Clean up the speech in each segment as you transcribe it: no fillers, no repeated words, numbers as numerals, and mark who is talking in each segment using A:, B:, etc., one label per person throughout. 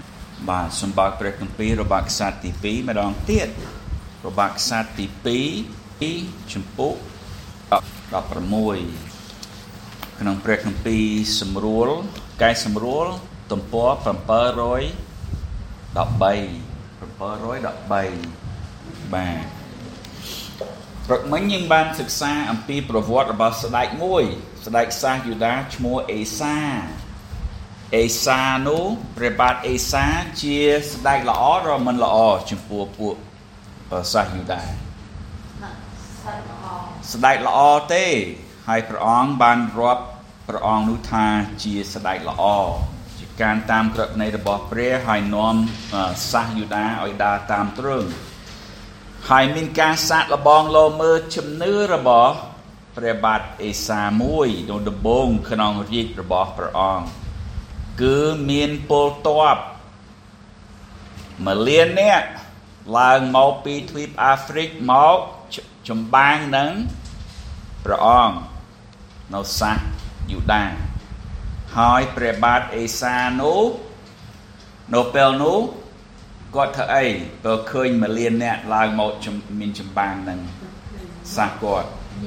A: បាទសម្បត្តិព្រះគម្ពីររបស់ក្សត្រទី2ម្ដងទៀតរបស់ក្សត្រទី2ចំពុក16ក្នុងព្រះគម្ពីរសម្រួលកែសម្រួលទំព័រ713បាទព្រឹកមិញយើងបានសិក្សាអំពីប្រវត្តិរបស់ស្ដេចមួយស្ដេចសាសយូដាឈ្មោះអេសានោះព្រះបាទអេសាជាស្ដេចល្អឬមិនល្អចំពោះពួកសាសយូដាស្ដេចល្អទេហើយព្រះអង្គបានរាប់ព្រះអង្គនោះថាជាស្ដេចល្អជាការតាមក្រឹតនៃរបស់ព្រះហើយនាំសាសយូដាឲ្យដើរតាមទ្រឹងហើយមានការសាកល្បងលោមើលជំនឿរបស់ព្រះបាទអេសាមួយនៅដំបូងក្នុងរាជរបស់ព្រះអង្គគឺមានពលទ័ព1លាននាក់ឡើងមកពីទ្វីបអាហ្វ្រិកមកចម្បាំងនឹងព្រះអង្គនៅសាសយូដាហើយព្រះបាទអេសានោះនៅពេលនោះគាត់ធ្វើអីពេលឃើញ1លាននាក់ឡើងមកមានចម្បាំងនឹងសាសគាត់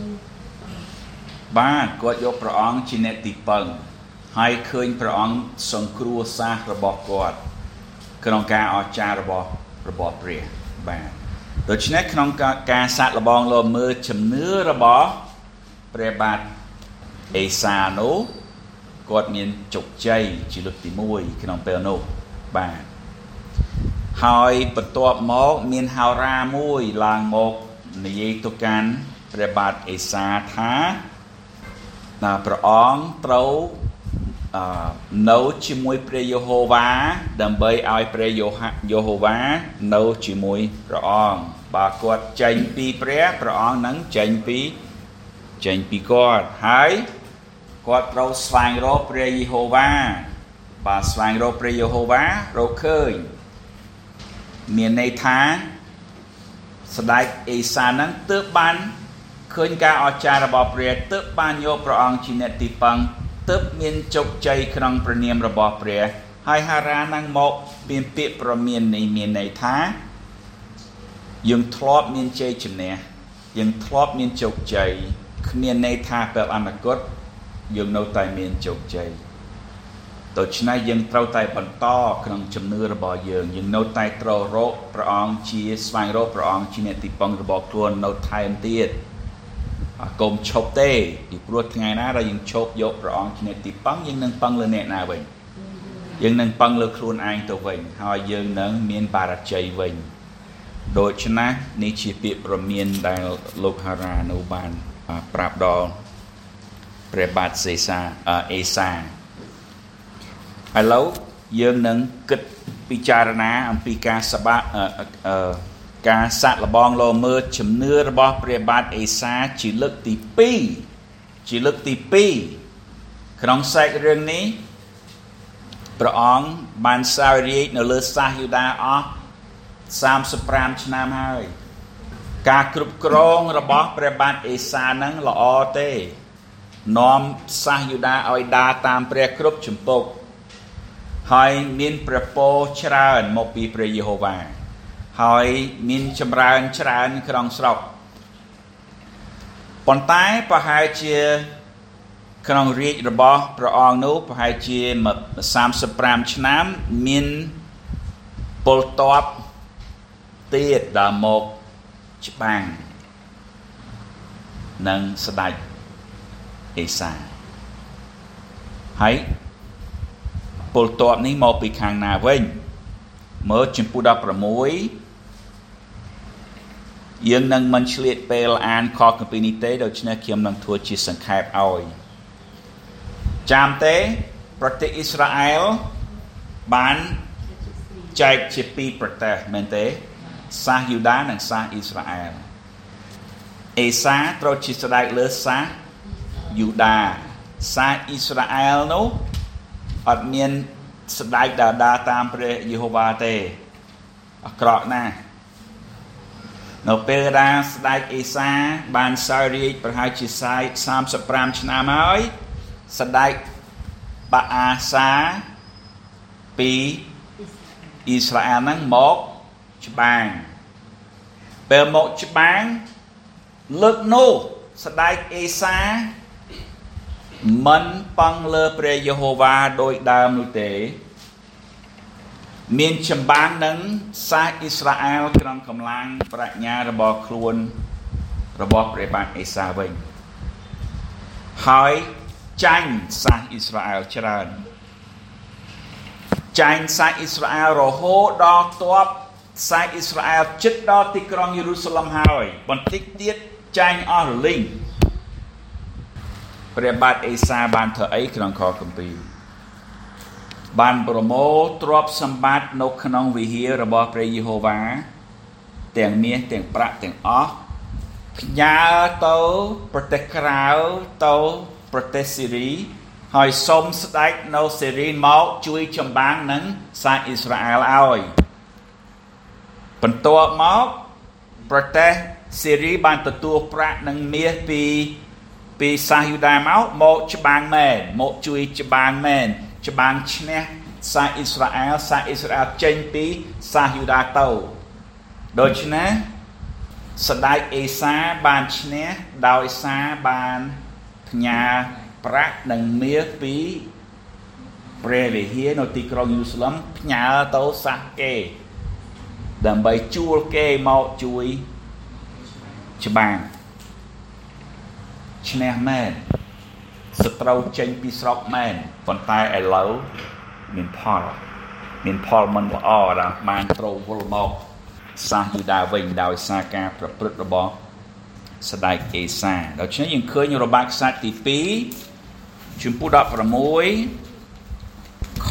A: បាទគាត់យកព្រះអង្គជាអ្នកទីពឹងហើយឃើញព្រះអង្គសង្គ្រោះសាសរបស់គាត់ក្នុងការអស្ចារ្យរបស់ព្រះបាទដូច្នេះក្នុងការសាកល្បងលោមើលជំនឿរបស់ព្រះបាទអេសានោះគាត់មានជោគជ័យជាលើកទី1ក្នុងពេលនោះបាទហើយបន្ទាប់មកមានហោរាមួយឡើងមកនិយាយទៅកាន់ព្រះបាទអេសាថាព្រះអង្គត្រូវនៅជាមួយព្រះយេហូវ៉ាដើម្បីឲ្យព្រះយេហូវ៉ានៅជាមួយព្រះអង្គបើគាត់ចេញពីព្រះអង្គនឹងចេញពីគាត់ហើយគាត់ត្រូវស្វែងរកព្រះយេហូវ៉ាបើស្វែងរកព្រះយេហូវ៉ារកឃើញមានន័យថាស្ដេចអេសានឹងទើបបានឃើញការអស្ចារ្យរបស់ព្រះទើបបានយកព្រះអង្គជាអ្នកទីពឹងទើបមានជោគជ័យក្នុងព្រះនាមរបស់ព្រះហើយហារ៉ានឹងមកមានពាក្យប្រមាននេះមានន័យថាយើងធ្លាប់មានជ័យជំនះយើងធ្លាប់មានជោគជ័យគ្មានន័យថាពេលអនាគតយើងនៅតែមានជោគជ័យដូច្នេះយើងត្រូវតែបន្តក្នុងជំនឿរបស់យើងនៅតែត្រូវរកព្រះអង្គជាស្វែងរកព្រះអង្គជាអ្នកទីពឹងរបស់ខ្លួននៅថែមទៀតកុំឈប់ទេពីព្រោះថ្ងៃណាដែលយើងឈប់យកព្រះអង្គជាអ្នកទីពឹងយើងនឹងពឹងលើអ្នកណាវិញយើងនឹងពឹងលើខ្លួនឯងទៅវិញហើយយើងនឹងមានបារជ័យវិញដូច្នេះនេះជាពាក្យប្រមានដែលលោកហារ៉ានោះបានប្រាប់ដល់ព្រះបាទអេសាឥឡូវយើងនឹងគិតពិចារណាអំពីការសាកល្បងលោមើលជំនឿរបស់ព្រះបាទអេសាជាលើកទី2ក្នុងសាច់រឿងនេះព្រះអង្គបានសោយរាជ្យនៅលើសាសយូដាអស់35ឆ្នាំហើយការគ្រប់គ្រងរបស់ព្រះបាទអេសានឹងល្អទេនាំសាសយូដាឲ្យដើរតាមព្រះគ្រប់ជំពប់ហើយមានព្រះពរច្រើនមកពីព្រះយេហូវ៉ាហើយមានចម្រើនច្រើនក្នុងស្រុកប៉ុន្តែប្រហែលជាក្នុងរាជរបស់ព្រះអង្គនោះប្រហែលជា35ឆ្នាំមានពលទ័ពទៀតដែលមកច្បាំងនឹងស្ដេចអេសាហើយពលទ័ពនេះមកពីខាងណាវិញមើលចំពោះ16យើងនឹងមិនឆ្លៀតពេលអានខគម្ពីរនេះទេដូច្នេះខ្ញុំនឹងធ្វើជាសង្ខេបឲ្យចាំទេប្រទេសអ៊ីស្រាអែលបានចែកជា2ប្រទេសមែនទេសាសយូដានិងសាសអ៊ីស្រាអែលអេសាត្រូវជាស្ដេចលើសាសយូដាសាសអ៊ីស្រាអែលនោះអត់មានស្ដេចដែលដើរតាមព្រះយេហូវ៉ាទេអាក្រក់ណាស់នៅពេលដែលស្ដេចអេសាបានសោយរាជ្យប្រហែលជា35ឆ្នាំហើយស្ដេចបាអាសាពីអ៊ីស្រាអែលហ្នឹងមកច្បាំងពេលមកច្បាំងលើកនោះស្ដេចអេសាមិនប៉ង់លើព្រះយេហូវ៉ាដោយដើមនោះទេមានចម្បាំងនឹងសាសអ៊ីស្រាអែលក្នុងកម្លាំងប្រាជ្ញារបស់ខ្លួនរបស់ព្រះបាទអេសាវិញហើយចាញ់សាសអ៊ីស្រាអែលច្រើនចាញ់សាសអ៊ីស្រាអែលរហូតដល់ទ័ពសាសអ៊ីស្រាអែលជិតដល់ទីក្រុងយេរូសាឡិមហើយបន្តិចទៀតចាញ់អស់រលីងព្រះបាទអេសាបានធ្វើអីក្នុងខគម្ពីរបានប្រមូលទ្រព្យសម្បត្តិនៅក្នុងវិហាររបស់ព្រះយេហូវ៉ាទាំងមាសទាំងប្រាក់ទាំងអស់ផ្ញើទៅប្រទេសក្រៅទៅប្រទេសសេរីហើយសូមស្ដេចនៅសេរីមកជួយចម្បាំងនឹងសាសអ៊ីស្រាអែលឲ្យបន្ទាប់មកប្រទេសសេរីបានទទួលប្រាក់និងមាសពីសាសយូដាមកច្បាំងមែនមកជួយច្បាំងមែនច្បាំងឈ្នះសាសអ៊ីស្រាអែលចេញពីសាសយូដាទៅដូច្នេះស្ដេចអេសាបានឈ្នះដោយសារបានផ្ញើប្រាក់និងមាសពីព្រះវិហារនៅទីក្រុងយេរូសាឡិមផ្ញើទៅសាសគេដើម្បីជួលគេមកជួយច្បាំងឈ្នះមែនសត្រូវចេញពីស្រុកមែនប៉ុន្តែឥឡូវមានផលមិនល្អដល់បានត្រូវវិលមកសាសយូដាវិញដោយសារការប្រព្រឹត្តរបស់ស្ដេចអេសាដូច្នេះយើងឃើញរបាក់ខ្សត្រទី2ជំពូក16ខ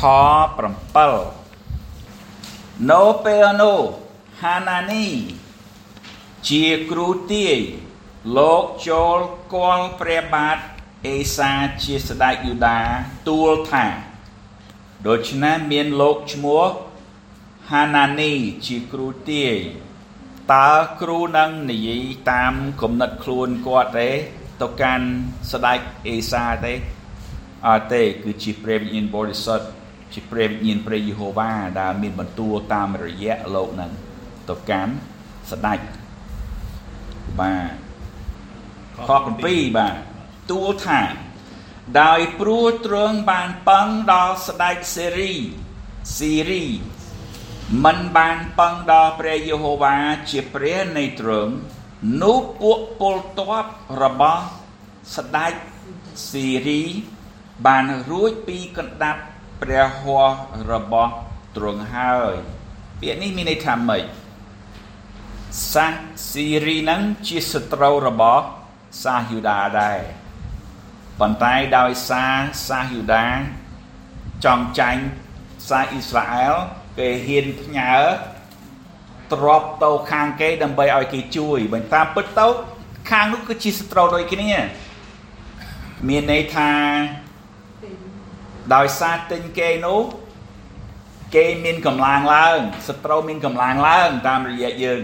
A: 7នៅពេលនោះហានានីជាគ្រូទាយលោកចូលគាល់ព្រះបាទអេសាជាស្ដេចយូដាទូលថាដូច្នេះមានលោកឈ្មោះហានានីជាគ្រូទាយតើគ្រូនឹងនិយាយតាមគំនិតខ្លួនគាត់ទេទៅកាន់ស្ដេចអេសាទេអត់ទេគឺជាព្រះវិញ្ញាណបរិសុទ្ធជាព្រះវិញ្ញាណព្រះយេហូវ៉ាដែលមានបន្ទូលតាមរយៈលោកនឹងទៅកាន់ស្ដេចបាទខ7បាទទូលថាដោយព្រោះទ្រង់បានប៉ង់ដល់ស្ដេចសេរីមិនបានប៉ង់ដល់ព្រះយេហូវ៉ាជាព្រះនៃទ្រង់នោះពួកពលទ័ពរបស់ស្ដេចសេរីបានរួចពីកណ្ដាប់ព្រះហស្ថរបស់ទ្រង់ហើយពាក្យនេះមានន័យថាម៉េចសាសសេរីនឹងជាសត្រូវរបស់សាសយូដាដែរប៉ុន្តែដោយសារសាសយូដាចង់ចាញ់សាសអ៊ីស្រាអែលគេហ៊ានផ្ញើទ្រព្យទៅខាងគេដើម្បីឲ្យគេជួយបើតាមពិតទៅខាងនោះគឺជាសត្រូវដូចគ្នាមានន័យថាដោយសារទិញគេនោះគេមានកម្លាំងឡើងសត្រូវមានកម្លាំងឡើងតាមរយៈយើង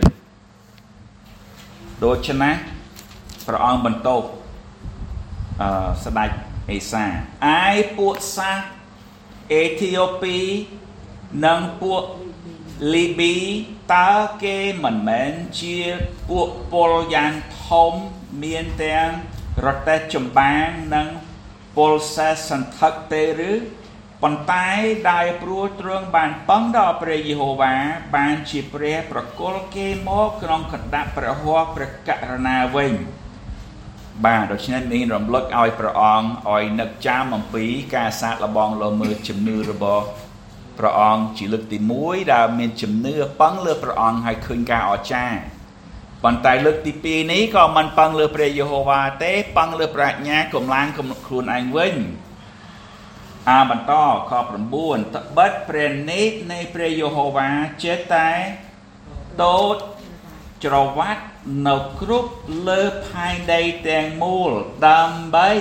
A: ដូច្នេះព្រះអង្គបន្ទោសស្ដេចអេសាឯពួកសាសអេធីអូពីនិងពួកលីប៊ីតើគេមិនមែនជាពួកពលយ៉ាងធំមានទាំងរទេះចម្បាំងនិងពលសេះសន្ធឹកទេឬប៉ុន្តែដោយព្រោះទ្រង់បានប៉ង់ដល់ព្រះយេហូវ៉ាបានជាព្រះប្រគល់គេមកក្នុងកណ្ដាប់ព្រះហស្ថព្រះករុណាវិញបាទដូច្នេះមានរំលឹកឲ្យព្រះអង្គឲ្យនឹកចាំអំពីការសាកល្បងលើមើលជំនឿរបស់ព្រះអង្គជាលើកទី1ដែលមានជំនឿប៉ង់លើព្រះអង្គឲ្យឃើញការអស្ចារ្យប៉ុន្តែលើកទី2នេះក៏មិនប៉ង់លើព្រះយេហូវ៉ាទេប៉ង់លើប្រាជ្ញាកម្លាំងខ្លួនឯងវិញបន្តខ9ត្បិតព្រះនេតនៃព្រះយេហូវ៉ាចេះតែដោតច្រវាត់នៅគ្រប់លើផែនដីទាំងមូលដើម្បី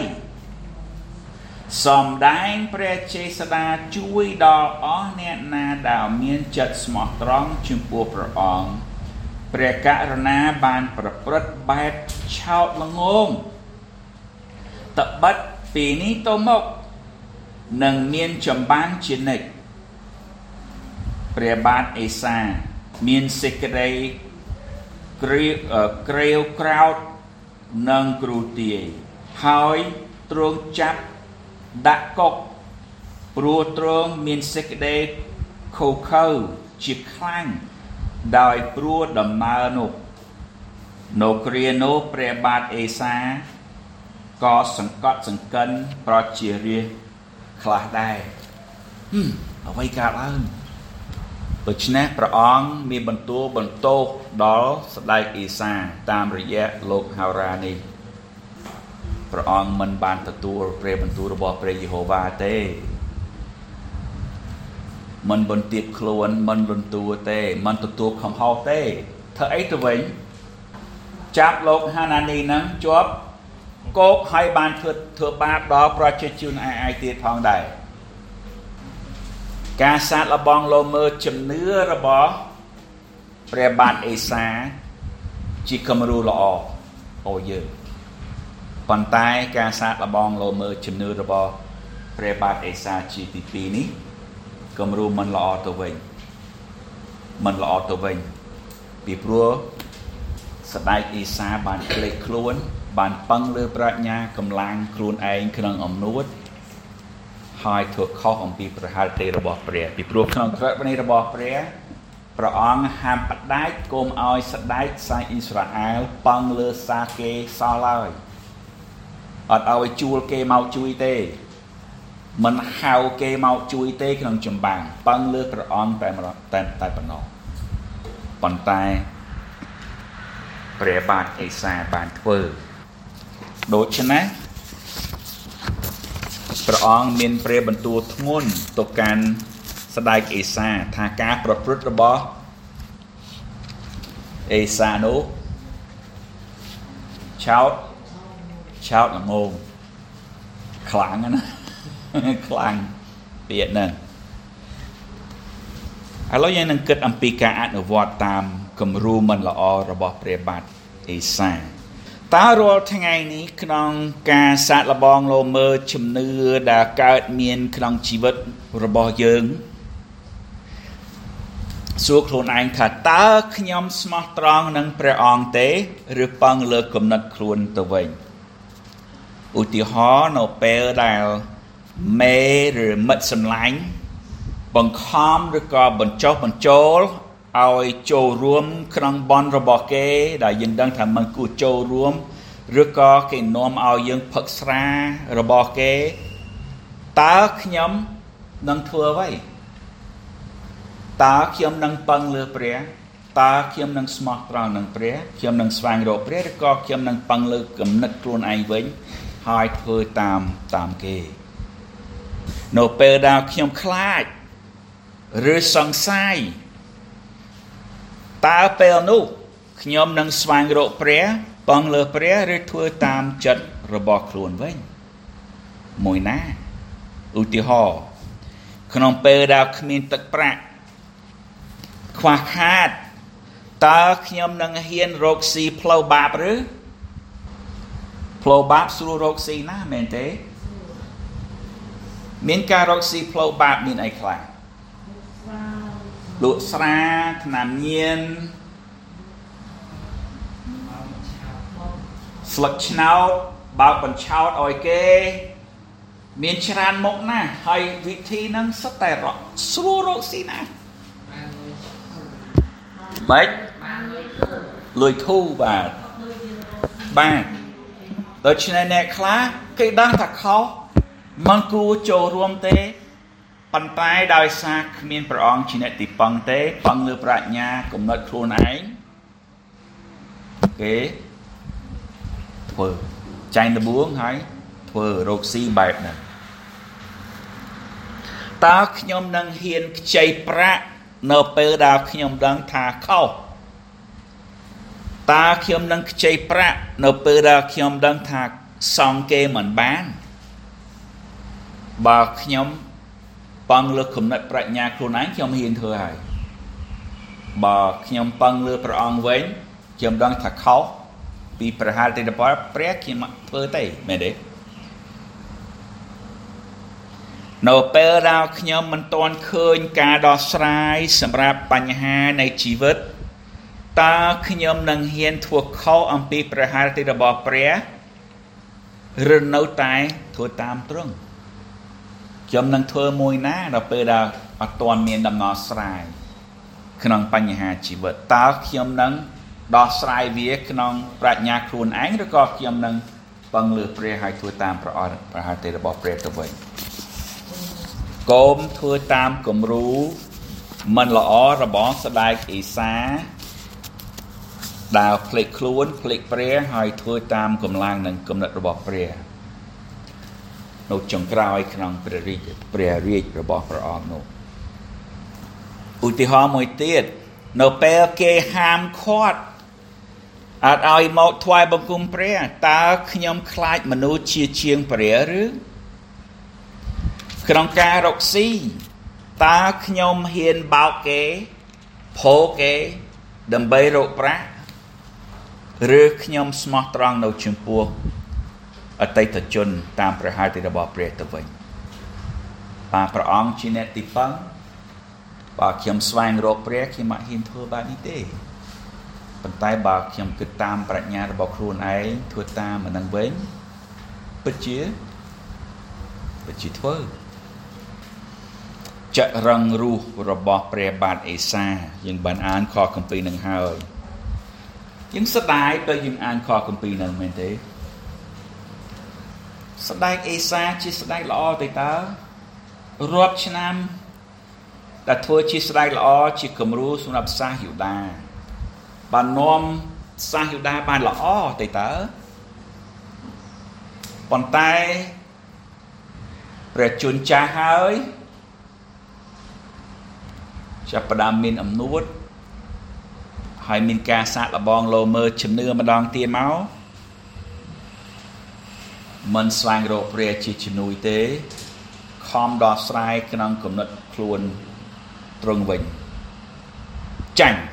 A: សំដែងព្រះចេស្តាជួយដល់អស់អ្នកណាដែលមានចិត្តស្មោះត្រង់ចំពោះព្រះអង្គព្រះករុណាបានប្រព្រឹត្តបែបឆោតល្ងងត្បិតពីនេះទៅមកនឹងមានចម្បាំងជានិច្ចពព្រះបាទអេសាមានសេចក្តីក្រេវក្រោធនិងគ្រូទាយហើយទ្រង់ចាប់ដាក់គុកព្រោះទ្រង់មានសេចក្តីខូខើជាខ្លាំងដោយព្រោះដំណើរនោះនៅគ្រានោះព្រះបាទអេសាក៏សង្កត់សង្កិនប្រជារាស្ត្រខ្លះដែរអ្វីកើតឡើងដូច្នេះព្រះអង្គមានបន្ទូលបន្ទោសដល់ស្ដេចអេសាតាមរយៈលោកហោរានេះព្រះអង្គមិនបានទទួលព្រះបន្ទូលរបស់ព្រះយេហូវ៉ាទេមិនបន្ទាបខ្លួនមិនលន់តួទេមិនទទួលខំហោទេធ្វើអីទៅវិញចាប់លោកហានានីហ្នឹងជាប់គោកហើយបានធ្វើបាបដល់ប្រជាជនឯទៀតផងដែរការសាកល្បងលោមើលជំនឿរបស់ព្រះបាទអេសាជាគំរូល្អអូយើងប៉ុន្តែការសាកល្បងលោមើលជំនឿរបស់ព្រះបាទអេសាជាទី2នេះគំរូមិនល្អទៅវិញពីព្រោះស្ដេចអេសាបានភ្លេចខ្លួនបានពឹងលើប្រាជ្ញាកម្លាំងខ្លួនឯងក្នុងអំនួតហើយធ្វើខុសអំពីប្រហារទេរបស់ព្រះពីព្រោះក្នុងក្រឹត្យនេះរបស់ព្រះអង្គហាមបដាច់កុំឲ្យស្ដេចសាយអ៊ីស្រាអែលពឹងលើសាគេសោះឡើយអត់ឲ្យជួលគេមកជួយទេមិនហៅគេមកជួយទេក្នុងចម្បាំងពឹងលើព្រះអង្គតែប៉ុណ្ណោះប៉ុន្តែព្រះបាទអេសាបានធ្វើដូច្នេះព្រះអង្គមានព្រះបន្ទូលធ្ងន់ទៅកាន់ស្ដេចអេសាថាការប្រព្រឹត្តរបស់អេសានោះឆោតល្ងងខ្លាំងណាខ្លាំងពាក្យហ្នឹងឥឡូវយើងនឹងគិតអំពីការអនុវត្តតាមគំរូមិនល្អរបស់ព្រះបាទអេសាតើរាល់ថ្ងៃនេះក្នុងការសាកល្បងលោមើលជំនឿដែលកើតមានក្នុងជីវិតរបស់យើងសួរខ្លួនឯងថាតើខ្ញុំស្មោះត្រង់នឹងព្រះអង្គទេឬពឹងលើគំនិតខ្លួនទៅវិញឧទាហរណ៍នៅពេលដែលមេឬមិត្តសម្លាញ់បង្ខំឬក៏បញ្ចុះបញ្ចូលឲ្យចូលរួមក្នុងបន់របស់គេដែលយើងដឹងថាមិនគួរចូលរួមឬក៏គេនាំឲ្យយើងផឹកស្រារបស់គេតើខ្ញុំនឹងធ្វើអ្វីតើខ្ញុំនឹងពឹងលើព្រះតើខ្ញុំនឹងស្មោះត្រង់នឹងព្រះខ្ញុំនឹងស្វែងរកព្រះឬក៏ខ្ញុំនឹងពឹងលើគំនិតខ្លួនឯងវិញហើយធ្វើតាមគេនៅពេលដែលខ្ញុំខ្លាចឬសង្ស័យតើពេលនោះខ្ញុំនឹងស្វែងរកព្រះពឹងលើព្រះឬធ្វើតាមចិត្តរបស់ខ្លួនវិញមួយណាឧទាហរណ៍ក្នុងពេលដែលគ្មានទឹកប្រាក់ខ្វះខាតតើខ្ញុំនឹងហ៊ានរកស៊ីផ្លូវបាបឬផ្លូវបាបស្រួលរកស៊ីណាមែនទេមានការរកស៊ីផ្លូវបាបមានអីខ្លះលក់ស្រាថ្នាំញៀនស្លឹកឆ្នោតបើកបញ្ឆោតឲ្យគេមានច្រើនមុខណាស់ហើយវិធីហ្នឹងសុទ្ធតែស្រួលរកស៊ីណាស់ម៉េចលុយធូរបាទដូច្នេះអ្នកខ្លះគេដឹងថាខុសមិនគួរចូលរួមទេប៉ុន្តែដោយសារគ្មានព្រះអង្គជាអ្នកទីពឹងទេពឹងលើប្រាជ្ញាគំនិតខ្លួនឯងគេធ្វើចាញ់ដបួងហើយធ្វើរកស៊ីបែបហ្នឹងតើខ្ញុំនឹងហ៊ានខ្ចីប្រាក់នៅពេលដែលខ្ញុំដឹងថាខុសតើខ្ញុំនឹងខ្ចីប្រាក់នៅពេលដែលខ្ញុំដឹងថាសងគេមិនបានបើខ្ញុំពឹងលើគំនិតប្រាជ្ញាខ្លួនឯងខ្ញុំហ៊ានធ្វើហើយបើខ្ញុំពឹងលើព្រះអង្គវិញខ្ញុំដឹងថាខុសពីប្រហារទេព្រះខ្ញុំធ្វើទេមែនទេនៅពេលដែលខ្ញុំមិនទាន់ឃើញការដោះស្រាយសម្រាប់បញ្ហានៃជីវិតតើខ្ញុំនឹងហ៊ានធ្វើខុសអំពីព្រះハរតិរបស់ព្រះឬនៅតែធ្វើតាមទ្រង់ខ្ញុំនឹងធ្វើមួយណាដល់ពេលដែលអត់ទាន់មានដំណោះស្រាយក្នុងបញ្ហាជីវិតតើខ្ញុំនឹងដោះស្រាយវាក្នុងប្រាជ្ញាខ្លួនឯងឬក៏ខ្ញុំនឹងពឹងលើព្រះហើយធ្វើតាមព្រះハរតិរបស់ព្រះទៅវិញកុំធ្វើតាមគំរូមិនល្អរបស់ស្ដេចអេសាដែលភ្លេចខ្លួនភ្លេចព្រះហើយធ្វើតាមកម្លាំងនិងគំនិតរបស់ព្រះនៅចុងក្រោយក្នុងព្រះរាជរបស់ព្រះអង្គនោះឧទាហរណ៍មួយទៀតនៅពេលគេហាមឃាត់អត់ឲ្យមកថ្វាយបង្គំព្រះតើខ្ញុំខ្លាចមនុស្សជាងព្រះឬក្នុងការរកស៊ីតើខ្ញុំហ៊ានបោកគេផោគេដើម្បីរកប្រាក់ឬខ្ញុំស្មោះត្រង់នៅចំពោះអតីតជនតាមព្រះハរតិរបស់ព្រះទៅវិញបាទព្រះអង្គជាអ្នកទីពឹងបើខ្ញុំស្វែងរកព្រះខ្ញុំមិនហ៊ានធ្វើបែបនេះទេប៉ុន្តែបើខ្ញុំគិតតាមប្រាជ្ញារបស់ខ្លួនឯងធ្វើតាមអានឹងវិញពិតជាធ្វើចរឹងរស់របស់ព្រះបាទអេសាយើងបានអានខគម្ពីរនឹងហើយយើងស្ដាយទៅយើងអានខគម្ពីរនឹងមែនទេស្ដេចអេសាជាស្ដេចល្អទេតើរាប់ឆ្នាំដែលធ្វើជាស្ដេចល្អជាគំរូសម្រាប់សាសយូដាបាននាំសាសយូដាបានល្អទេតើប៉ុន្តែព្រះជន្មចាស់ហើយចាប់ផ្ដើមមានអំនួតហើយមានការសាកល្បងលោមើលជំនឿម្ដងទៀតមកមិនស្វែងរកព្រះជាជំនួយទេខំដោះស្រាយក្នុងគំនិតខ្លួនទ្រង់វិញចាញ់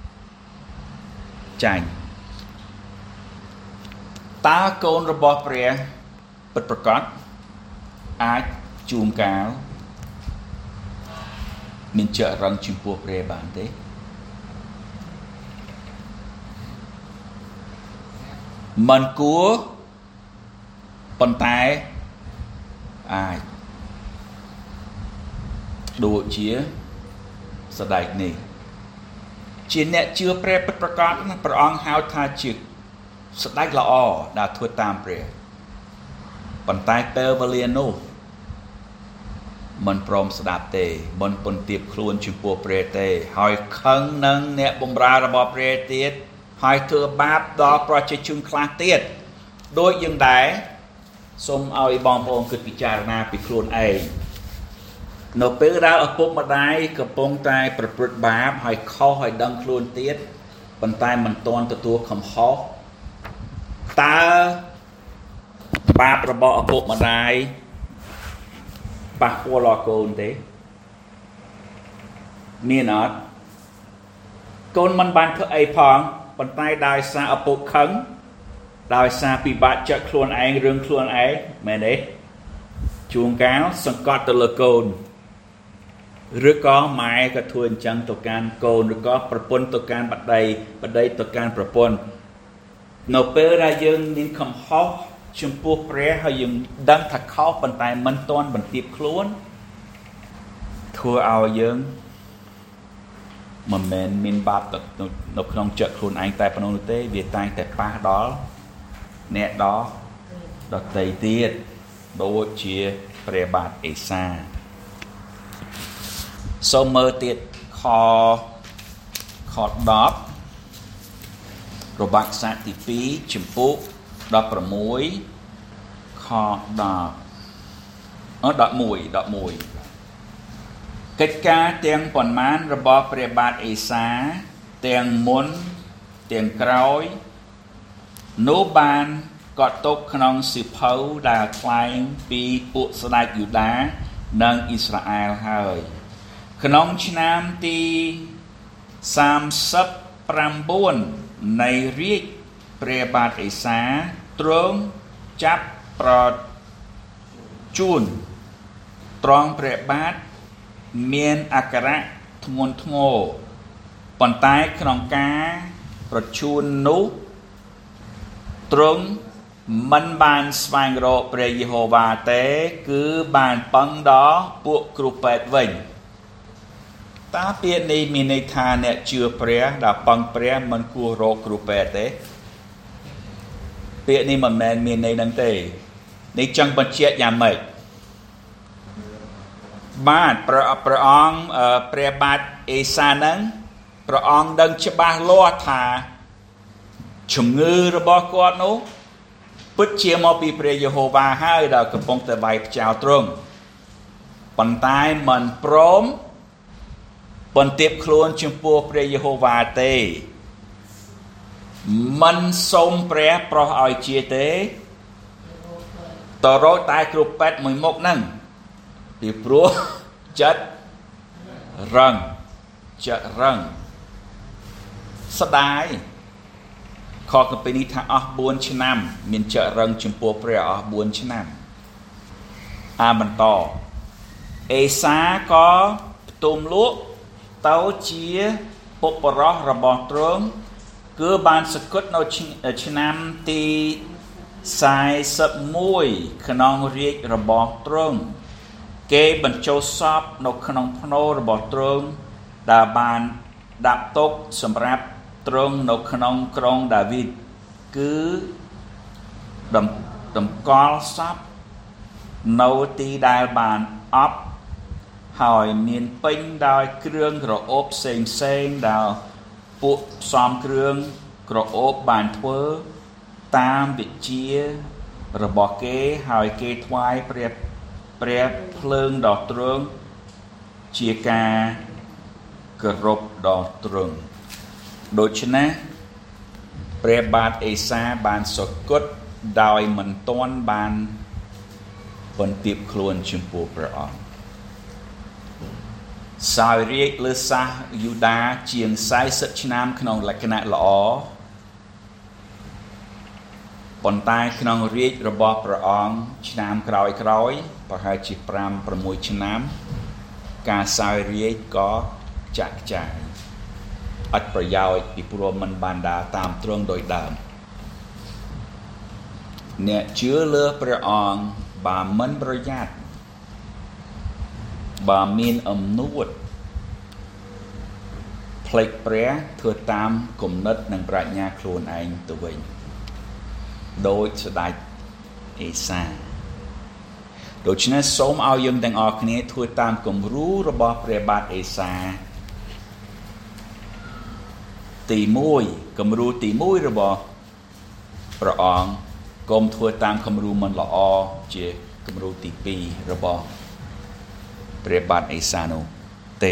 A: តើកូនរបស់ព្រះពិតប្រាកដអាចជួមកាលមានចរឹងចំពោះព្រះបានទេមិនគួរប៉ុន្តែអាចដូចជាស្ដេចនេះជាអ្នកជឿព្រះពិតប្រាកដណាព្រះអង្គហៅថាជាស្ដេចល្អដែលធ្វើតាមព្រះប៉ុន្តែពេលវេលានោះមិនព្រមស្ដាប់ទេមិនពន្ទាបខ្លួនចំពោះព្រះទេហើយខឹងនឹងអ្នកបម្រើរបស់ព្រះទៀតហើយធ្វើបាបដល់ប្រជាជនខ្លះទៀតដូចយ៉ាងដែរសូមឲ្យបងប្អូនគិតពិចារណាពីខ្លួនឯងនៅពេលដែលឪពុកម្ដាយកំពុងតែប្រព្រឹត្តបាបហើយខុសឲ្យដឹងខ្លួនទៀតប៉ុន្តែមិនទាន់ទទួលកំហុសតើបាបរបស់ឪពុកម្ដាយប៉ះពាល់ដល់កូនទេមានអត់កូនមិនបានធ្វើអីផងប៉ុន្តែដោយសារឪពុកខឹងដោយសារពិបាកចិត្តខ្លួនឯងរឿងខ្លួនឯងមែនទេជួនកាលសង្កត់ទៅលើកូនឬក៏ម៉ែក៏ធ្វើអញ្ចឹងទៅកាន់កូនឬក៏ប្រពន្ធទៅកាន់ប្តីទៅកាន់ប្រពន្ធនៅពេលដែលយើងមានកំហុសចំពោះព្រះហើយយើងដឹងថាខុសប៉ុន្តែមិនទាន់បន្ទាបខ្លួនធ្វើឲ្យយើងមិនមែនមានបាបនៅក្នុងចិត្តខ្លួនឯងតែប៉ុណ្ណោះទេវាតែងតែប៉ះដល់អ្នកដទៃទៀតដូចជាព្រះបាទអេសាសូមមើលទៀតខ10របក្សត្រទី2ចំពុក16ខ11កិច្ចការទាំងប៉ុន្មានរបស់ព្រះបាទអេសាទាំងមុនទាំងក្រោយនោះបានកត់ទុកក្នុងសិភៅដែលថ្លែងពីពួកស្ដេចយូដានិងអ៊ីស្រាអែលហើយក្នុងឆ្នាំទី39នៃរាជព្រះបាទអេសាទ្រង់ចាប់ប្រជូនត្រង់ព្រះបាទមានអក្សរៈធ្ងន់ធ្ងរប៉ុន្តែក្នុងការប្រជូននោះទ្រង់មិនបានស្វែងរកព្រះយេហូវ៉ាទេគឺបានពឹងដល់ពួកគ្រូពេទ្យវិញតើពាក្យនេះមានន័យថាអ្នកជឿព្រះដែលពឹងព្រះមិនគួររកគ្រូពេទ្យទេពាក្យនេះមិនមែនមានន័យហ្នឹងទេនេះចង់បញ្ជាក់យ៉ាងម៉េចបាទព្រះអង្គព្រះបាទអេសាហ្នឹងព្រះអង្គដឹងច្បាស់លាស់ថាជំងឺរបស់គាត់នោះពិតជាមកពីព្រះយេហូវ៉ាហើយដែលកំពុងតែវាយផ្ចោលទ្រង់ប៉ុន្តែមិនព្រមបន្ទាបខ្លួនចំពោះព្រះយេហូវ៉ាទេមិនសូមព្រះប្រោះឲ្យជាទេតរោតែគ្រូពេទ្យមួយមុខហ្នឹងពីព្រោះចិត្តរឹងស្ដាយខកពីនេះថាអស់4ឆ្នាំមានចិត្តរឹងចំពោះព្រះអស់4ឆ្នាំបន្តអេសាក៏ផ្ទុំលក់ទៅជាពុបរោះរបស់ទ្រង់គឺបានសគត់នៅឆ្នាំទី41ក្នុងរាជរបស់ទ្រង់គេបញ្ចូលសពនៅក្នុងភ្នូររបស់ទ្រង់ដែលបានដាក់ទុកសម្រាប់ទ្រង់នៅក្នុងក្រុងដាវីតគឺតម្កល់សពនៅទីដែលបានអប់ហើយមានពេញដោយគ្រឿងក្រអូបផ្សេងដែលពួកផ្សំគ្រឿងក្រអូបបានធ្វើតាមវិជារបស់គេហើយគេថ្វាយព្រះភ្លើងដល់ទ្រង់ជាការគោរពដល់ទ្រង់ដូច្នេះព្រះបាទអេសាបានសគត់ដោយមិនទាន់បានបន្ទាបខ្លួនចំពោះព្រះអង្គសោយរាជលើសាសយូដាជាង40ឆ្នាំក្នុងលក្ខណៈល្អប៉ុន្តែក្នុងរាជរបស់ព្រះអង្គឆ្នាំក្រោយប្រហែលជា 5-6 ឆ្នាំការសោយរាជក៏ចាក់ចាយអត់ប្រយោជន៍ពីព្រោះមិនបានដើរតាមទ្រង់ដោយដើមអ្នកជឿលើព្រះអង្គបើមិនប្រយ័ត្នបើមានអំនួតផ្លេចព្រះធ្វើតាមគំនិតនិងប្រាជ្ញាខ្លួនឯងទៅវិញដោយស្ដេចអេសាដូច្នេះសូមឲ្យយើងទាំងអស់គ្នាធ្វើតាមគំរូរបស់ព្រះបាទអេសាទី1គំរូទី1របស់ព្រះអង្គកុំធ្វើតាមគំរូមិនល្អជាគំរូទី2របស់ព្រះបាទអេសានោះទេ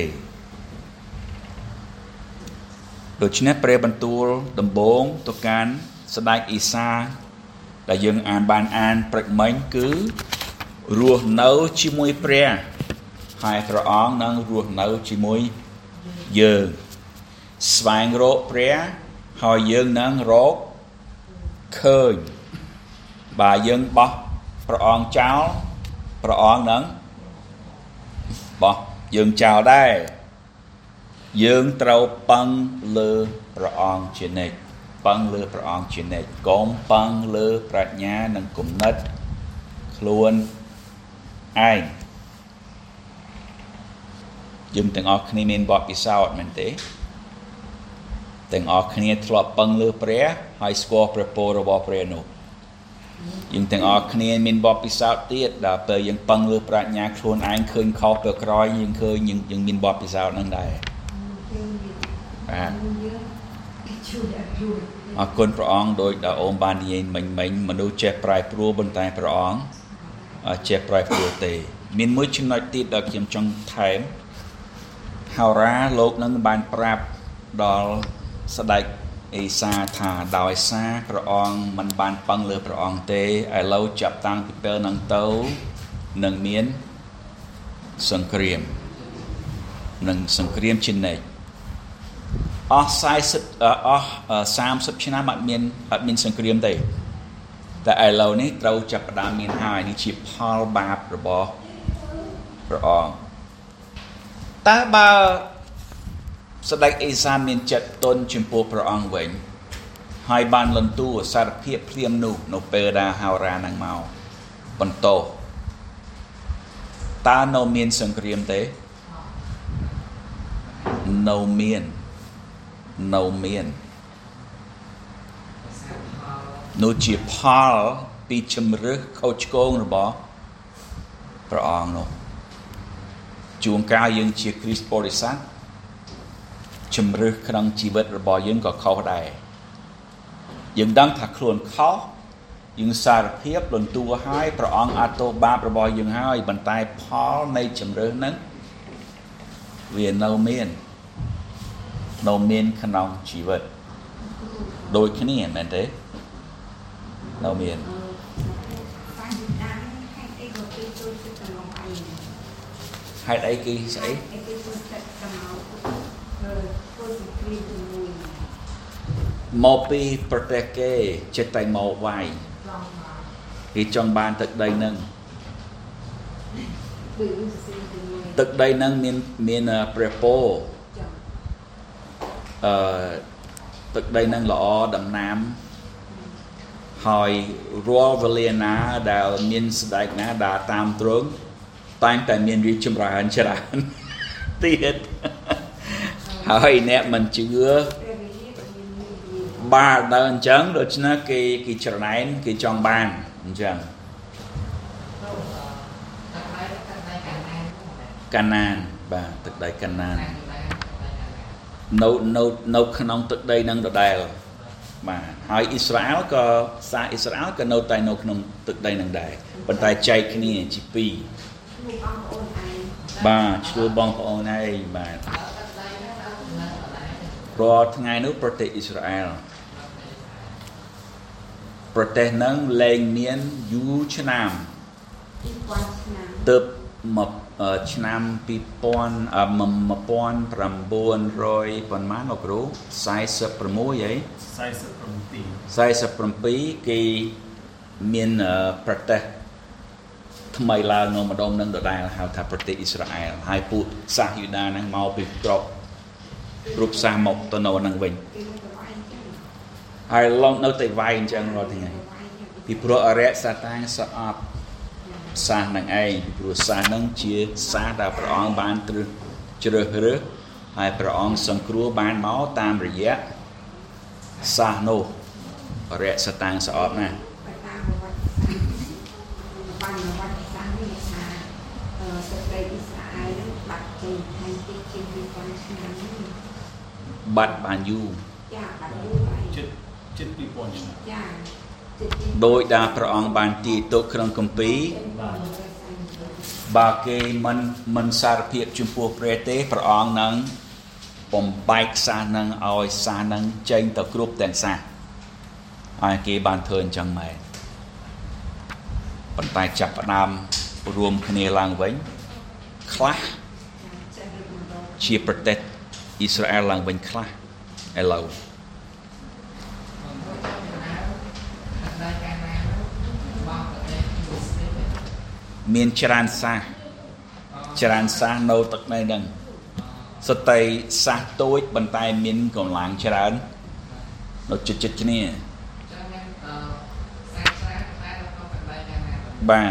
A: ដូច្នេះព្រះបន្ទូលដំបូងទៅកាន់ស្ដេចអេសាដែលយើងបានអានព្រឹកមិញគឺរស់នៅជាមួយព្រះហើយព្រះអង្គនឹងរស់នៅជាមួយយើងស្វែងរកព្រះហើយយើងនឹងរកឃើញបើយើងបោះព្រះអង្គចោលព្រះអង្គនឹងបោះយើងចោលដែរយើងត្រូវពឹងលើព្រះអង្គជានិច្ចពឹងលើព្រះអង្គជានិច្ចកុំពឹងលើប្រាជ្ញានិងគំនិតខ្លួនឯងយើងទាំងអស់គ្នាមានបទពិសោធន៍មែនទេទាំងអស់គ្នាធ្លាប់ពឹងលើព្រះហើយស្គាល់ព្រះពររបស់ព្រះនោះយើងទាំងអស់គ្នាមានបទពិសោធន៍ទៀតដល់ពេលយើងពឹងលើប្រាជ្ញាខ្លួនឯងឃើញខុសទៅក្រោយយើងឃើញយើងមានបទពិសោធន៍នឹងដែរបាទអរគុណព្រះអង្គដោយដែលអូនបាននិយាយមិញមនុស្សចេះប្រែប្រួលប៉ុន្តែព្រះអង្គចេះប្រែប្រួលទេមានមួយចំណុចទៀតដែលខ្ញុំចង់ថែមហោរាលោកនឹងបានប្រាប់ដល់ស្ដេចអេសាថាដោយសារព្រះអង្គមិនបានពឹងលើព្រះអង្គទេឥឡូវចាប់តាំងពីពេលហ្នឹងទៅនឹងមានសង្គ្រាមជានិច្ចអស់30ឆ្នាំអត់មានសង្គ្រាមទេតែឥឡូវនេះត្រូវចាប់ផ្ដើមមានហើយនេះជាផលបាបរបស់ព្រះអង្គតើបើស្ដេចអេសាមានចិត្តទន់ចំពោះព្រះអង្គវិញហើយបានលន់តួសារភាពភ្លាមនោះនៅពេលដែលហោរានឹងមកបន្តតើនៅមានសង្គ្រាមទេនៅមាននោះជាផលពីជំរឹះខុសឆ្គងរបស់ព្រះអង្គនោះជួនកាលយើងជាគ្រីស្ទបរិស័ទជំរឹះក្នុងជីវិតរបស់យើងក៏ខុសដែរយើងដឹងថាខ្លួនខុសយើងសារភាពលន់តួឲ្យព្រះអង្គអត់ទោសបាបរបស់យើងហើយប៉ុន្តែផលនៃជំរឹះហ្នឹងវានៅមានក្នុងជីវិតដូចគ្នាមែនទេនៅមានហេតុអីគេស្អីមកពីប្រទេសគេចិត្តតែមកវាយគេចង់បានទឹកដីនឹងទឹកដីនឹងមានព្រះពរទឹកដីនឹងល្អដំណាំហើយរាល់វេលាណាដែលមានស្ដេចណាដែលតាមទ្រង់តែងតែមានរីកចម្រើនច្រើនទៀតហើយអ្នកមិនជឿបាទដល់អញ្ចឹងដូច្នេះគេច្រណែនគេចង់បានអញ្ចឹងកាណានបាទទឹកដីកាណាននៅក្នុងទឹកដីនឹងដដែលបាទហើយអ៊ីស្រាអែលក៏សាសអ៊ីស្រាអែលក៏នៅតែនៅក្នុងទឹកដីនឹងដែរប៉ុន្តែចែកគ្នាជាពីរបាទឈ្មោះបងប្អូនឯងបាទរាល់ថ្ងៃនោះប្រទេសអ៊ីស្រាអែលប្រទេសនឹងលែងមានយូរឆ្នាំទើបមកឆ្នាំ2000 1900ប៉ុន្មានលោកគ្រូ46អី47គេមានប្រទេសថ្មីឡើងនៅម្ដុំនឹងដដែលហៅថាប្រទេសអ៊ីស្រាអែលហើយពួកសាសយូដាហ្នឹងមកពីគ្រប់សាសមកទៅនៅនឹងវិញហើយឡងនៅតែវាយអញ្ចឹងរាល់ថ្ងៃពីព្រោះអរិយសាតាំងសអប់សាសនឹងឯងពីព្រោះសាសនឹងជាសាសដែលព្រះអង្គបានជ្រើសរើសហើយព្រះអង្គសង្គ្រោះបានមកតាមរយៈសាសនោះអរិយសាតាំងសអប់ណាបាត់បានយូរចិត្ត2000ឆ្នាំដោយដែលព្រះអង្គបានទាយទុកក្នុងគម្ពីរបើគេមិនសារភាពចំពោះព្រះទេព្រះអង្គនឹងបំបែកសាសនឹងឲ្យសាសនឹងចេញទៅគ្រប់ទាំងសាសហើយគេបានធ្វើអញ្ចឹងមែនប៉ុន្តែចាប់ផ្ដើមរួមគ្នាឡើងវិញខ្លះជាប្រទេសអ៊ីស្រាអែលឡើងវិញខ្លះឥឡូវមានច្រើនសាសនៅទឹកដីហ្នឹងសតិសាសតូចប៉ុន្តែមានកម្លាំងច្រើននៅចិត្តគ្នាបាទ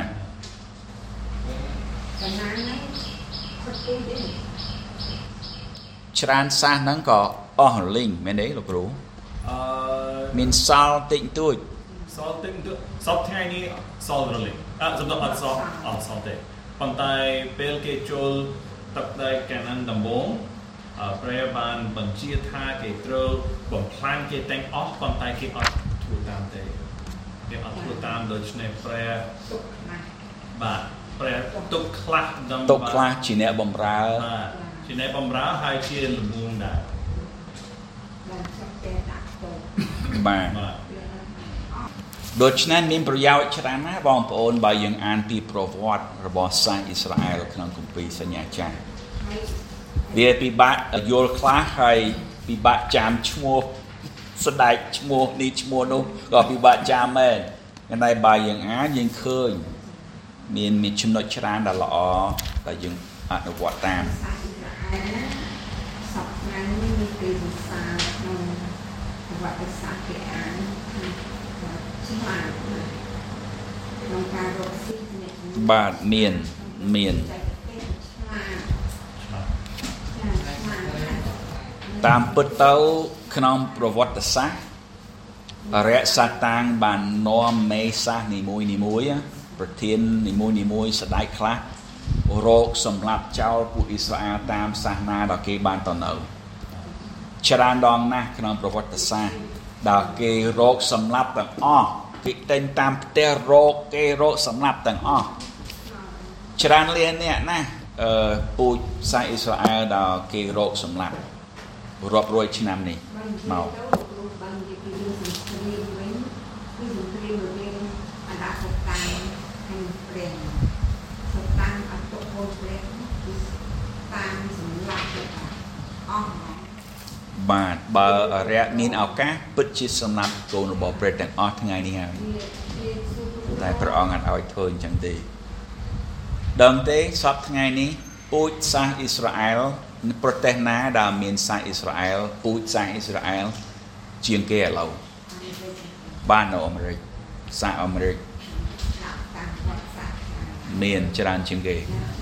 A: ច្រើនសាសហ្នឹងក៏អស់រលីងមែនទេលោកគ្រូមានសល់តិចតួចសល់ថ្ងៃនេះសល់រលីងសម្រាប់អត់សល់ទេប៉ុន្តែពេលគេចូលទឹកដីកាណានដំបូងព្រះបានបញ្ជាថាគេត្រូវបំផ្លាញគេទាំងអស់ប៉ុន្តែគេអត់ធ្វើតាមទេគេអត់ធ្វើតាមដូច្នេះព្រះបាទព្រះទុកខ្លះទុកខ្លះជាអ្នកបំរើបាទជាអ្នកបំរើហើយជាលំងដែរបាទដូច្នេះមានប្រយោជន៍ច្រើនណាស់បងប្អូនបើយើងអានពីប្រវត្តិរបស់សាសអ៊ីស្រាអែលក្នុងគម្ពីរសញ្ញាចាស់វាពិបាកយល់ខ្លះហើយពិបាកចាំឈ្មោះស្ដេចឈ្មោះនេះឈ្មោះនោះក៏ពិបាកចាំមែនតែបើយើងអានយើងឃើញមានចំណុចច្រើនដែលល្អដែលយើងអនុវត្តតាម បាទមានតាមពិតទៅក្នុងប្រវត្តិសាស្ត្រអរិយសាតាំងបាននាំមេសាសនីមួយប្រធាននីមួយស្ដេចខ្លះរោគសម្រាប់ចោលពួកអ៊ីស្រាអែលតាមសាសនាដែលគេបានទៅនៅច្រើនដងណាស់ក្នុងប្រវត្តិសាស្ត្រដែលគេរោគសម្រាប់ទាំងអស់គេតែងតាមផ្ទះរោគគេរោគសម្រាប់ទាំងអស់ច្រើនលានអ្នកណាពូជសាសអ៊ីស្រាអែលដែលគេរោគសម្រាប់រាប់រយឆ្នាំនេះមកបាទបើអរិយមានឱកាសពិតជាសម្រាប់កូនរបស់ព្រះទាំងអស់ថ្ងៃនេះហើយតែព្រះអង្គអត់ឲ្យធ្វើអញ្ចឹងទេដឹងទេសពថ្ងៃនេះពូជសាសអ៊ីស្រាអែលប្រទេសណាដែលមានសាសអ៊ីស្រាអែលពូជសាសអ៊ីស្រាអែលជាងគេឥឡូវបាននៅអាមេរិកសាសអាមេរិកមានច្រើនជាងគេ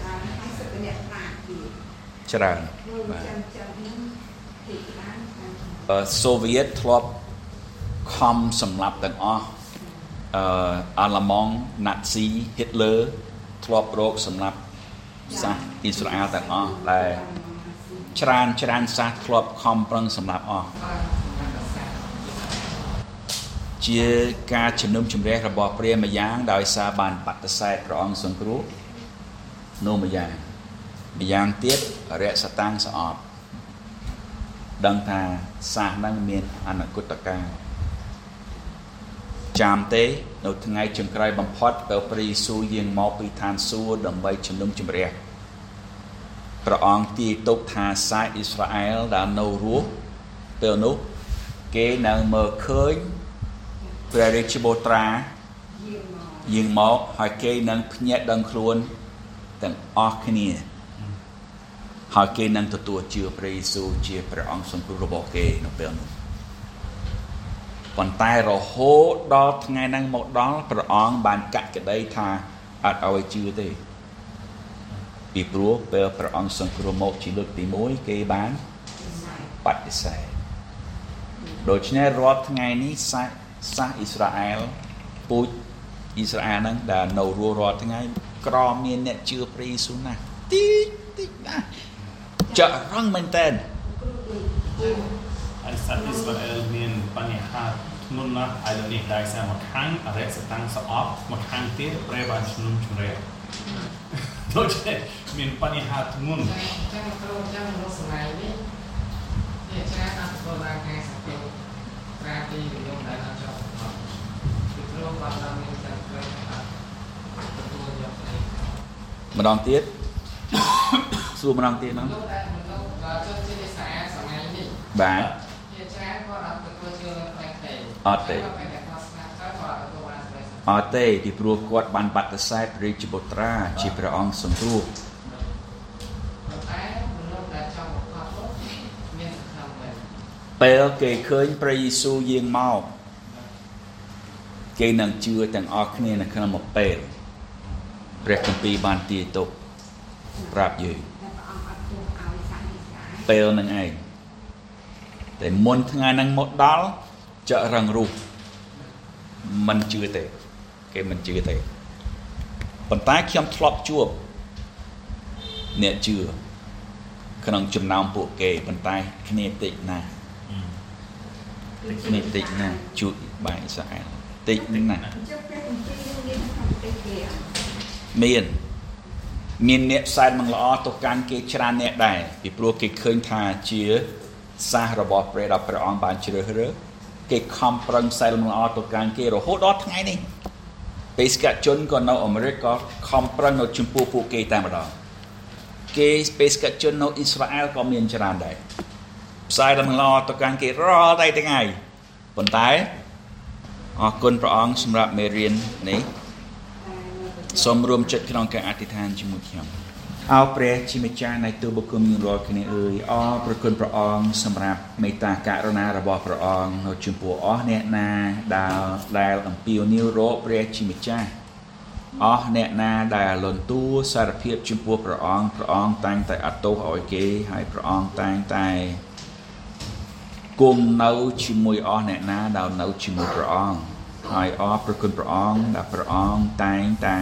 A: ច្រើនបាទសូវៀតធ្លាប់ខំសម្លាប់ទាំងអស់អាឡម៉ង់ណាត់ស៊ីហ៊ីតលើធ្លាប់រោគសម្លាប់សាសអ៊ីស្រាអែលទាំងអស់ដែលច្រើនសាសធ្លាប់ខំប្រឹងសម្លាប់អស់ជាការជំនុំជម្រះរបស់ព្រះម្យ៉ាងដោយសារបានបដិសេធព្រះអង្គសង្គ្រោះនោះម្យ៉ាងទៀតអរិយសតាំងស្អប់ដឹងថាសាសហ្នឹងមានអនាគតកាលចាំទេនៅថ្ងៃចុងក្រោយបំផុតទៅព្រះយេស៊ូវយាងមកពីឋានសួគ៌ដើម្បីជំនុំជម្រះព្រះអង្គទាយទុកថាសាសអ៊ីស្រាអែលដែលនៅរស់ពេលនោះគេនឹងមើលឃើញព្រះរាជបុត្រាយាងមកហើយគេនឹងភ្ញាក់ដឹងខ្លួនទាំងអស់គ្នាហើយគេនឹងទទួលជឿព្រះយេស៊ូវជាព្រះអង្គសង្គ្រោះរបស់គេនៅពេលនោះប៉ុន្តែរហូតដល់ថ្ងៃហ្នឹងមកដល់ព្រះអង្គបានកាត់ក្តីថាអត់ឲ្យជឿទេពីព្រោះពេលព្រះអង្គសង្គ្រោះមកជាលើកទី1គេបានបដិសេធដូច្នេះរាល់ថ្ងៃនេះសាសអ៊ីស្រាអែលពូជអ៊ីស្រាអែលហ្នឹងដែលនៅរស់រាល់ថ្ងៃក្រមានអ្នកជឿព្រះយេស៊ូវណាស់តិចណាស់ចាក់រងមែនតើ
B: ហើយសាសអ៊ីស្រាអែលមានបញ្ហាធ្ងន់ណាស់ឥឡូវនេះដោយសារមួយខាងអរិយសតាំងស្អប់មួយខាងទៀតព្រះបានជំនុំជម្រះដូច្នេះមានបញ្ហាធ្ងន់
C: ចឹងគ្រូចឹងនៅសម័យនេះជាច្រើនអត់ធ្វើបានការសង្កេតប្រាទីនិយមដែលអត់ចប់ពីគ្រូបានដល់មានតែគ្រូអត់ទទួលយកស្អី
A: ម្ដងទៀតសួរម្ដងទៀតហ្នឹង
C: ចូលជាភាសាសម័យនេះ
A: បាទ
C: ជាច្រើនគាត់អត់ទទួលជឿផ្សេងទេ
A: អត់ទេអត់ទេពីព្រោះគាត់បានបដិសេធព្រះរាជបុត្រាជាព្រះអង្គសង្គ្រោះ
C: តែមនុស្សដែលចង់មកខុសមានសង្ឃឹមមែន
A: ពេលគេឃើញព្រះយេស៊ូវយាងមកគេនឹងជឿទាំងអស់គ្នានៅក្នុងមួយពេលព្រះគម្ពីរបានទាយទុកប្រាប់យើងពេលនឹងឯងតែមុនថ្ងៃហ្នឹងមកដល់ចាក់រងរូបមិនជឿទេគេមិនជឿទេប៉ុន្តែខ្ញុំធ្លាប់ជួបអ្នកជឿក្នុងចំណោមពួកគេប៉ុន្តែគ្នាតិចណាស់ជួយបាយអ៊ីស្រាអែលតិចណាស់មានអ្នកផ្សាយមិនល្អទៅកាន់គេច្រើនអ្នកដែរពីព្រោះគេឃើញថាជាសាសរបស់ព្រះដល់ព្រះអង្គបានជ្រើសរើសគេខំប្រឹងផ្សាយមិនល្អទៅកាន់គេរហូតដល់ថ្ងៃនេះបេសកជនក៏នៅអាមេរិកក៏ខំប្រឹងនៅចំពោះពួកគេតែម្ដងគេបេសកជននៅអ៊ីស្រាអែលក៏មានច្រើនដែរផ្សាយមិនល្អទៅកាន់គេរាល់តែថ្ងៃប៉ុន្តែអរគុណព្រះអង្គសម្រាប់មេរៀននេះសូមរួមចិត្តក្នុងការអធិដ្ឋានជាមួយខ្ញុំអោព្រះជាម្ចាស់នៃទូបង្គំយើងរាល់គ្នាអើយអរព្រគុណព្រះអង្គសម្រាប់មេត្តាករុណារបស់ព្រះអង្គនៅចំពោះអស់អ្នកណាដែលអំពាវនាវរកព្រះជាម្ចាស់អស់អ្នកណាដែលលន់តួសារភាពចំពោះព្រះអង្គតែងតែអត់ទោសឲ្យគេហើយព្រះអង្គតែងតែគង់នៅជាមួយអស់អ្នកណាដែលនៅជាមួយព្រះអង្គហើយអរព្រគុណព្រះអង្គដែលព្រះអង្គតែងតែ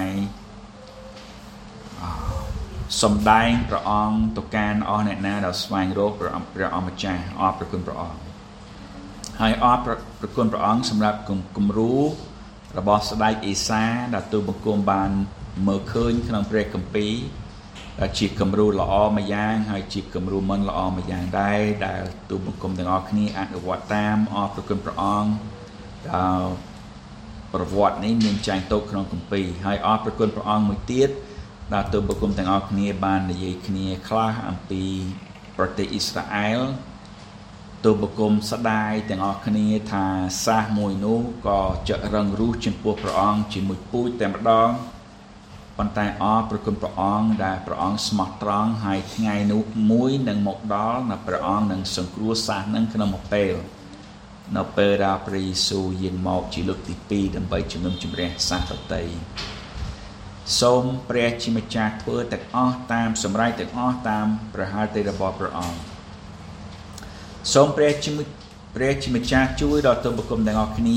A: សំដែងព្រះអង្គទៅកាន់អស់អ្នកណាដែលស្វែងរកព្រះអង្គម្ចាស់អរព្រគុណព្រះអង្គហើយអរព្រគុណព្រះអង្គសម្រាប់គំរូរបស់ស្ដេចអេសាដែលទូលបង្គំបានមើលឃើញក្នុងព្រះគម្ពីរដែលជាគំរូល្អមួយយ៉ាងហើយជាគំរូមិនល្អមួយយ៉ាងដែរដែលទូលបង្គំទាំងអស់គ្នាអនុវត្តតាមអរព្រគុណព្រះអង្គដែលប្រវត្តិនេះមានចែងទុកក្នុងគម្ពីរហើយអរព្រគុណព្រះអង្គមួយទៀតដែលទូលបង្គំទាំងអស់គ្នាបាននិយាយគ្នាខ្លះអំពីប្រទេសអ៊ីស្រាអែលទូលបង្គំស្ដាយទាំងអស់គ្នាថាសាសមួយនោះក៏จะរឹងរូសចំពោះព្រះអង្គជាមួយពូជតែម្ដងប៉ុន្តែអរព្រគុណព្រះអង្គដែលព្រះអង្គស្មោះត្រង់ហើយថ្ងៃនោះមួយនឹងមកដល់នៅព្រះអង្គនឹងសង្គ្រោះសាសនឹងក្នុងមួយពេលនៅពេលដែលព្រះយេស៊ូវយាងមកជាលើកទី2ដើម្បីជំនុំជម្រះសាសដទៃសូមព្រះជាម្ចាស់ធ្វើទាំងអស់តាមសម្រេចទាំងអស់តាមព្រះហឫទ័យរបស់ព្រះអង្គសូមព្រះជាម្ចាស់ជួយដល់ទូលបង្គំទាំងអស់គ្នា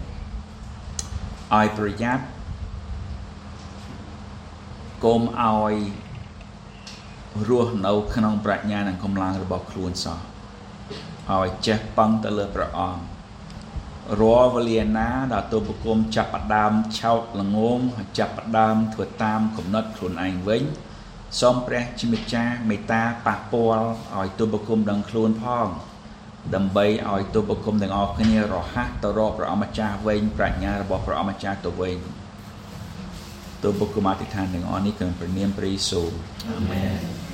A: ឲ្យប្រយ័ត្នកុំឲ្យរស់នៅក្នុងប្រាជ្ញានិងកម្លាំងរបស់ខ្លួនសោះឲ្យចេះពឹងទៅលើព្រះអង្គរាល់វេលាណាដែលទូលបង្គំចាប់ផ្ដើមឆោតល្ងងចាប់ផ្ដើមធ្វើតាមគំនិតខ្លួនឯងវិញសូមព្រះជាម្ចាស់មេត្តាប៉ះពាល់ឲ្យទូលបង្គំដឹងខ្លួនផងដើម្បីឲ្យទូលបង្គំទាំងអស់គ្នារហ័សទៅរកព្រះអម្ចាស់វិញប្រាជ្ញារបស់ព្រះអម្ចាស់ទៅវិញទូលបង្គំអធិដ្ឋានទាំងអស់នេះក្នុងព្រះនាមព្រះយេស៊ូវអាមែន